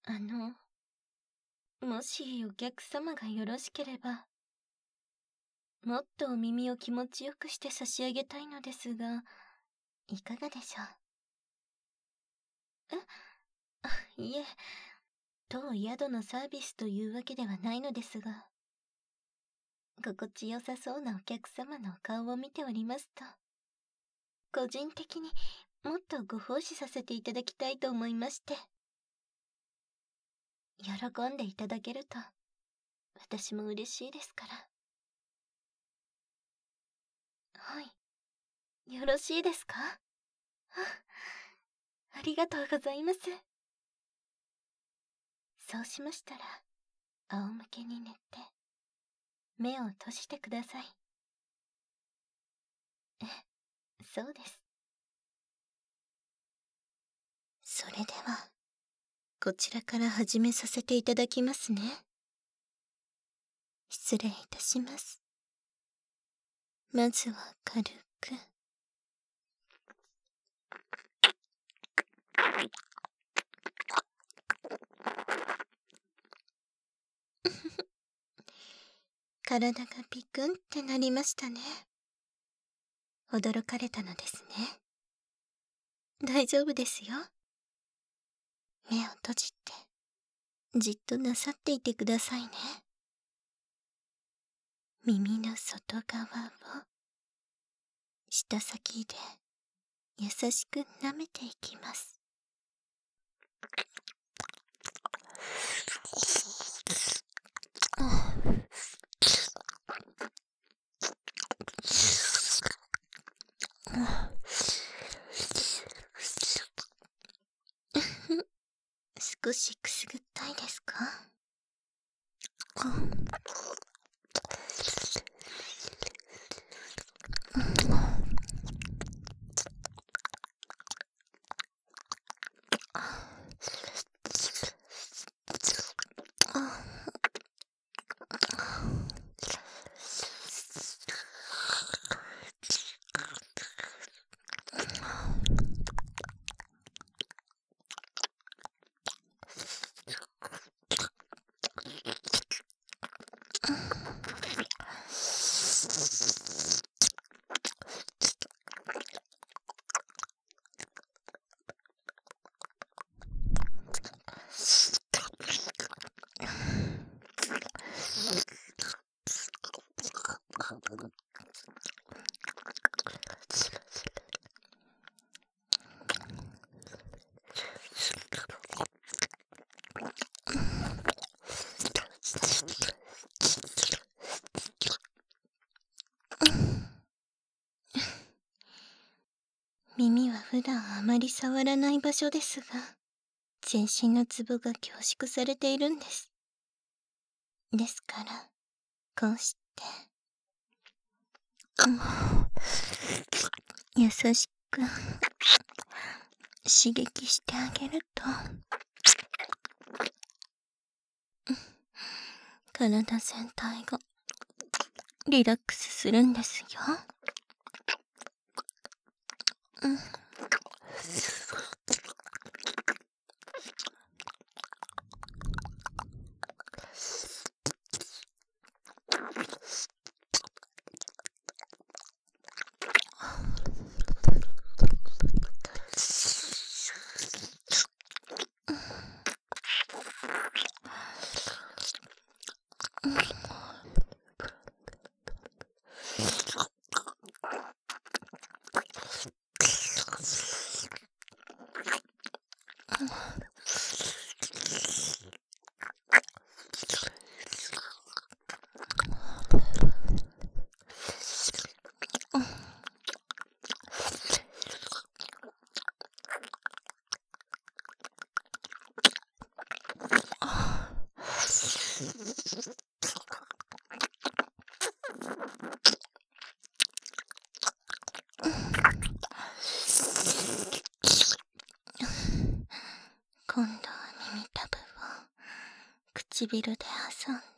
もしお客様がよろしければ、もっとお耳を気持ちよくして差し上げたいのですが、いかがでしょう？いえ、当宿のサービスというわけではないのですが、心地よさそうなお客様のお顔を見ておりますと、個人的にもっとご奉仕させていただきたいと思いまして。喜んでいただけると、私も嬉しいですから。はい。よろしいですか？ありがとうございます。そうしましたら、仰向けに寝て、目を閉じてください。そうです。それでは、こちらから始めさせていただきますね。失礼いたします。まずは軽く。体がピクンってなりましたね。驚かれたのですね。大丈夫ですよ。目を閉じて、じっとなさっていてくださいね。耳の外側を、舌先で優しく舐めていきます。少しくすぐったいですか？耳は普段あまり触らない場所ですが、全身のツボが凝縮されているんです。ですから、こうして、優しく刺激してあげると、体全体がリラックスするんですよ。今度は耳たぶを唇で挟んで、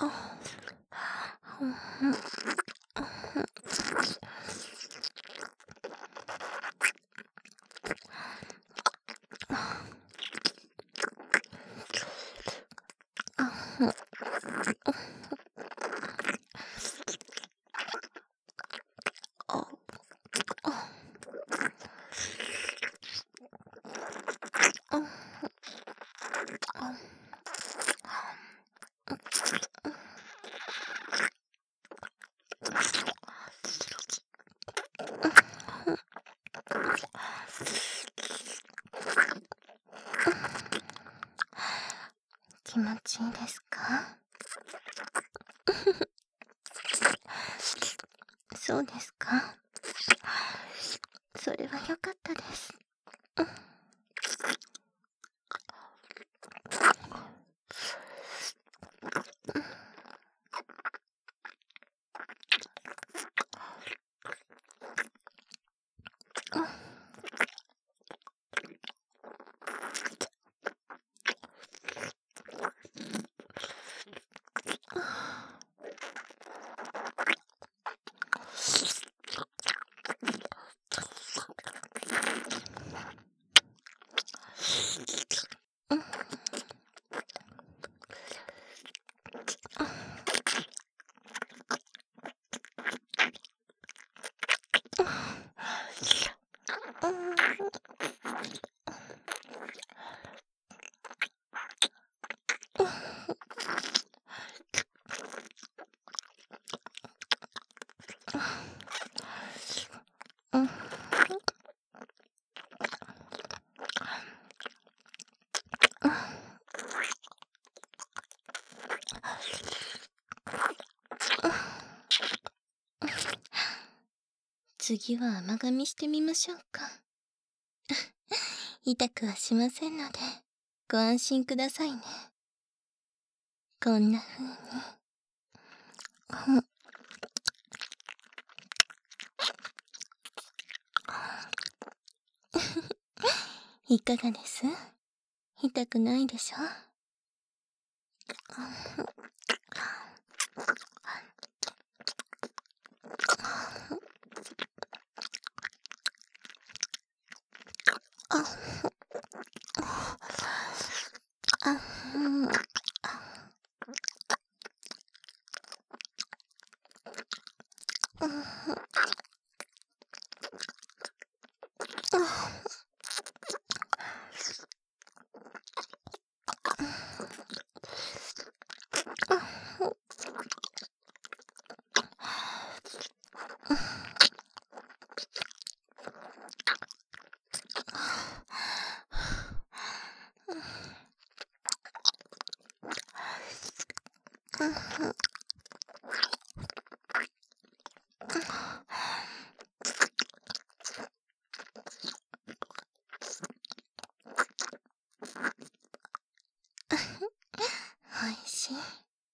気持ちいいですか？そうですか。それは良かったです。次は甘噛みしてみましょうか。痛くはしませんので、ご安心くださいね。こんな風に。いかがです？痛くないでしょ？おいしい。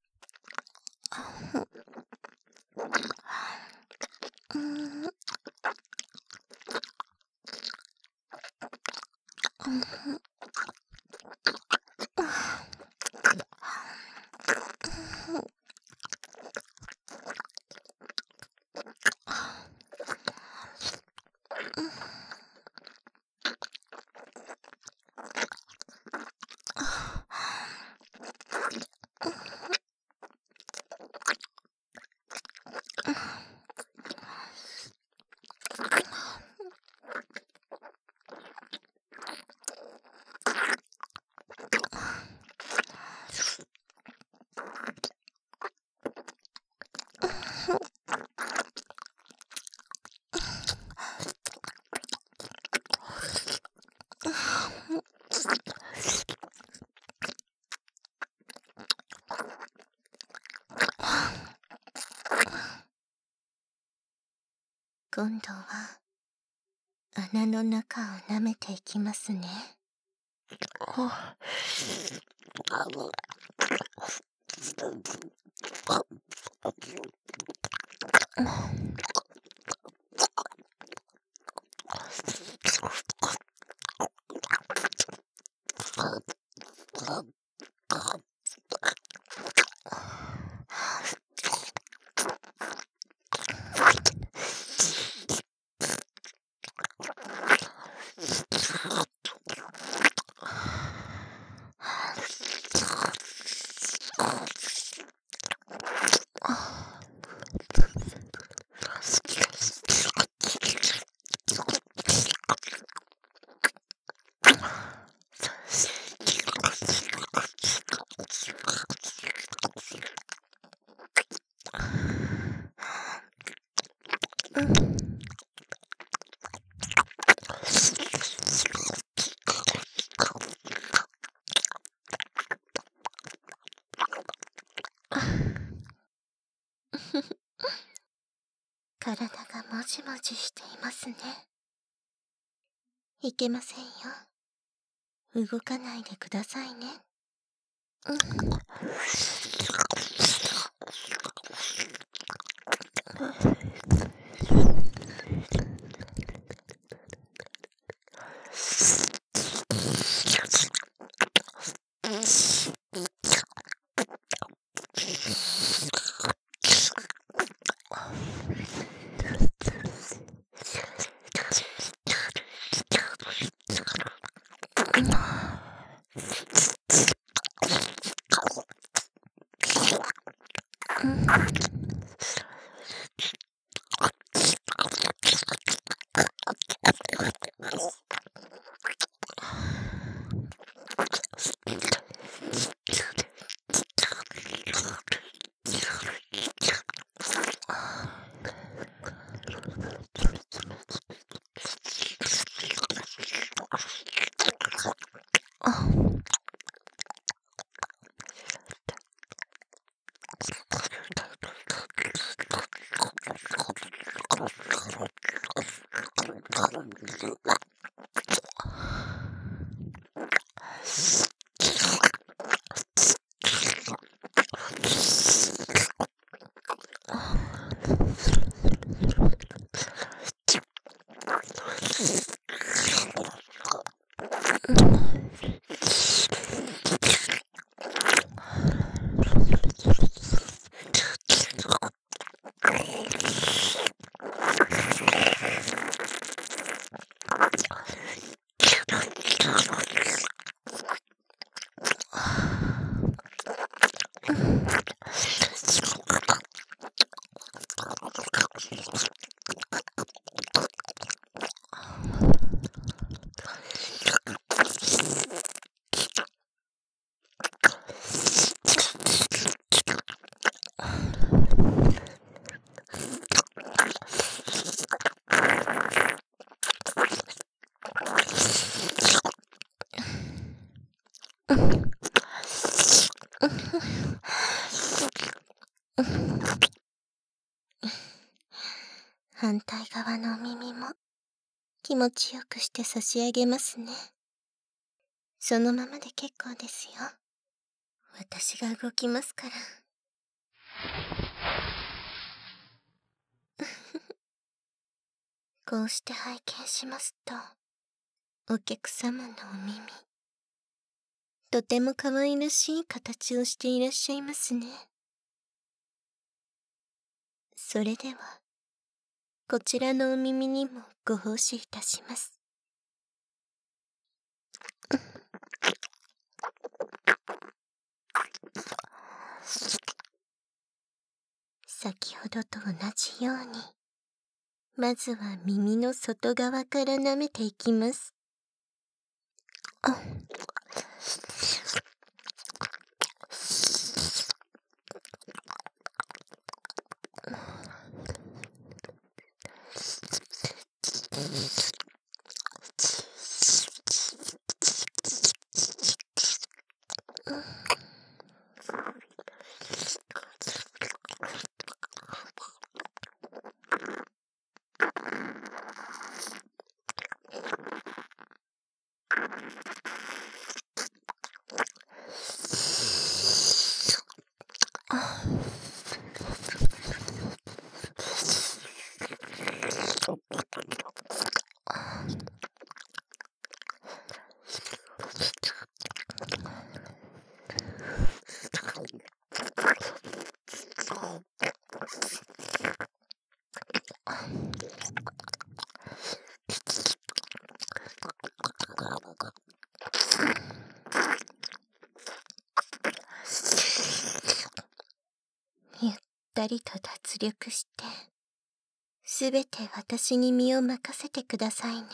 今度は穴の中を舐めていきますね。 体がもじもじしていますね。いけませんよ。動かないでくださいね。反対側のお耳も気持ちよくして差し上げますね。そのままで結構ですよ。私が動きますから。こうして拝見しますと、お客様のお耳、とても可愛らしい形をしていらっしゃいますね。それでは、こちらのお耳にもご奉仕いたします。先ほどと同じように、まずは耳の外側から舐めていきます。ゆったりと脱力して、すべて私に身を任せてくださいね。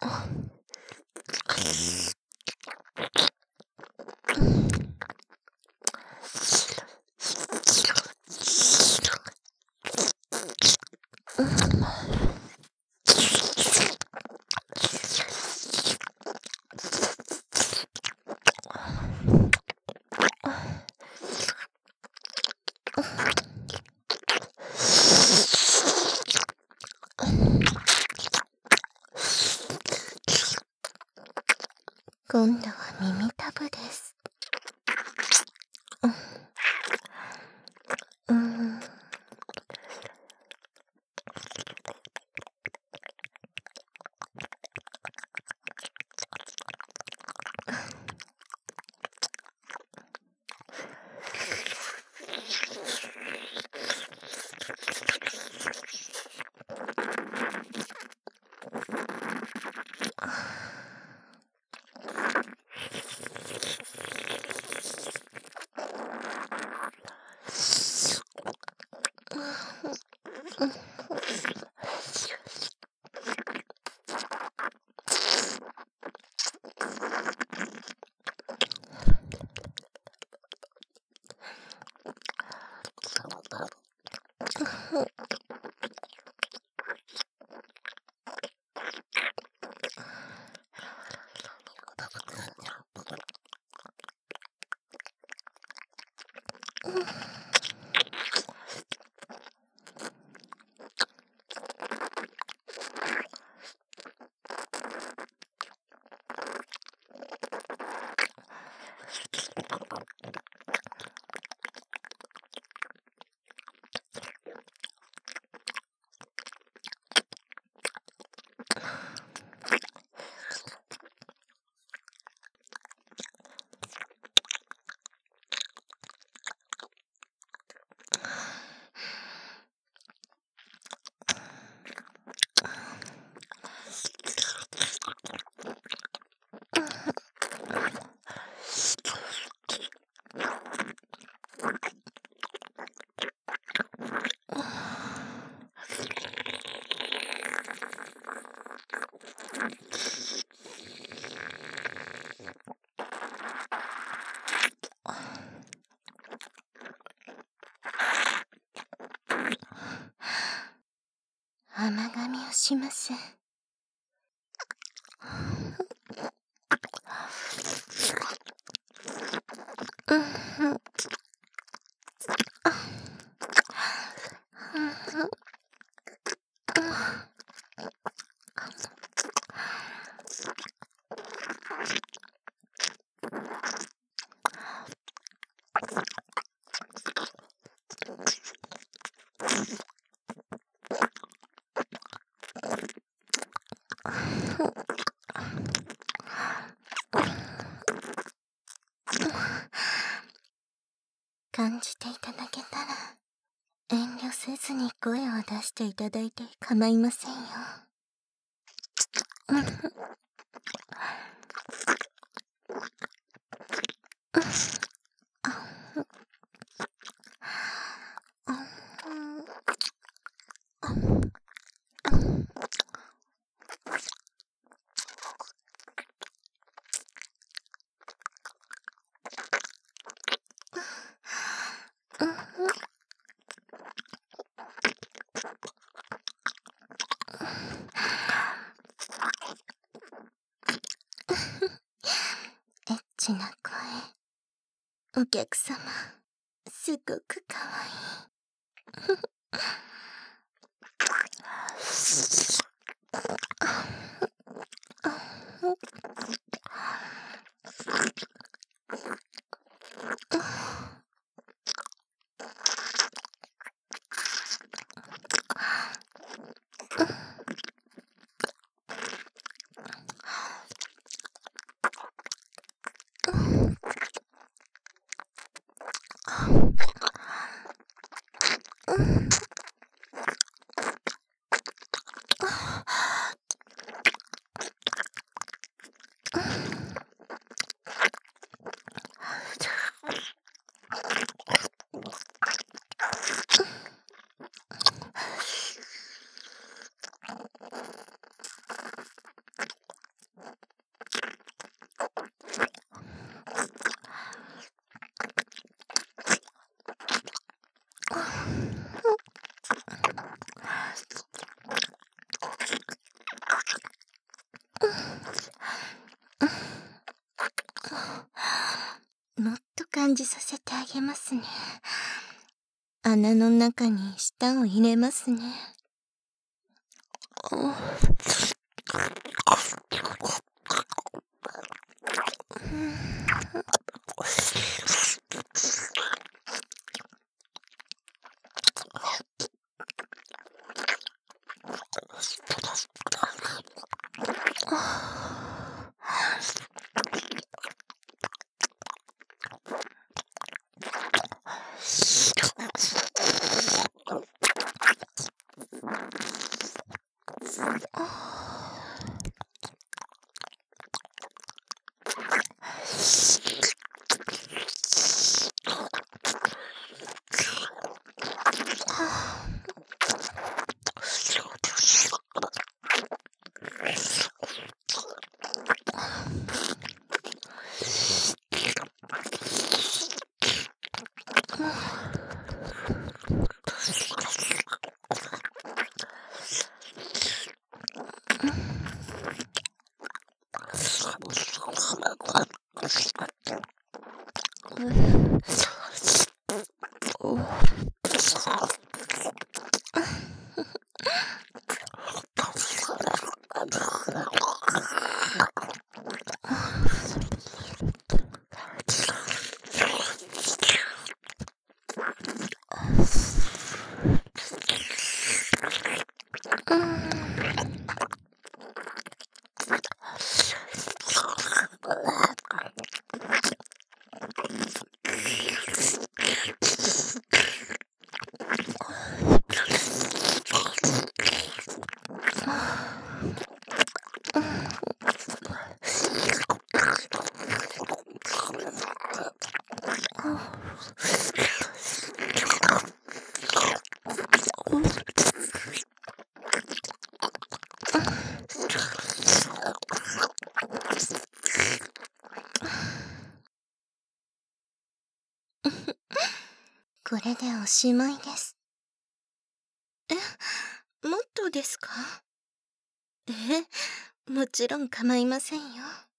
今度は耳たぶです。甘噛みをします。感じていただけたら、遠慮せずに声を出していただいて構いませんよ。エッチな声、お客様、すごくかわいい。 もっと感じさせてあげますね。穴の中に舌を入れますね。これでおしまいです。もっとですか？もちろん構いませんよ。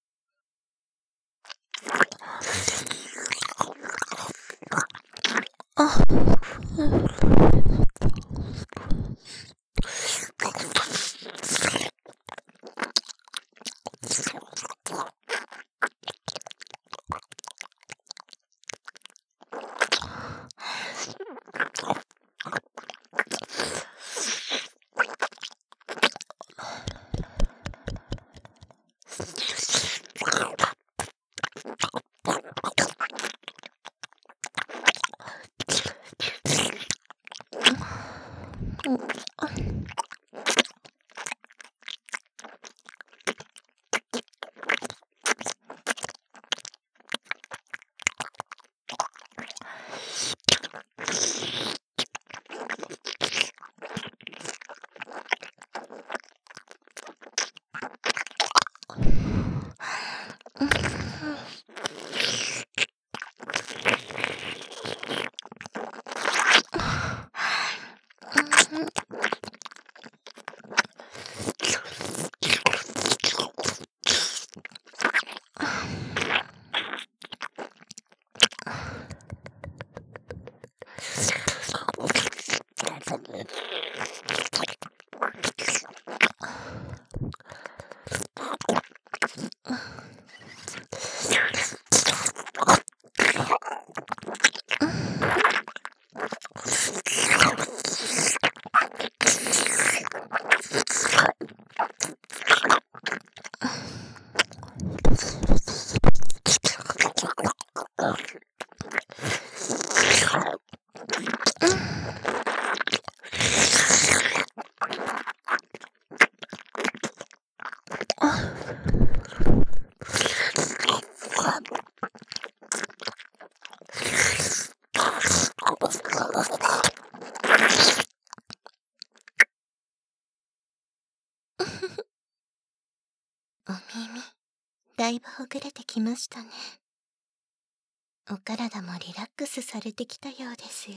お耳、だいぶほぐれてきましたね。お体もリラックスされてきたようですよ。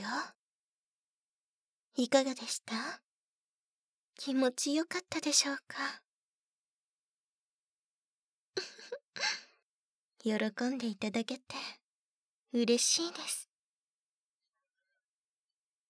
いかがでした？気持ちよかったでしょうか？ 喜んでいただけて嬉しいです。